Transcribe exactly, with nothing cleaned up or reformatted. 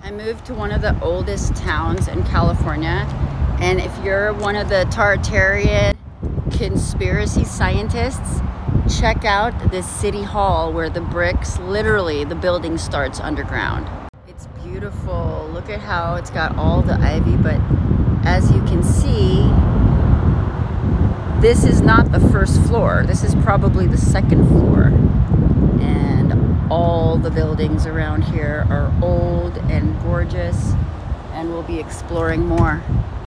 I moved to one of the oldest towns in California, and if you're one of the Tartarian conspiracy scientists, check out this city hall where the bricks, literally the building starts underground. It's beautiful. Look at how it's got all the ivy, but as you can see, this is not the first floor. This is probably the second floor. And all the buildings around here are old and gorgeous, and we'll be exploring more.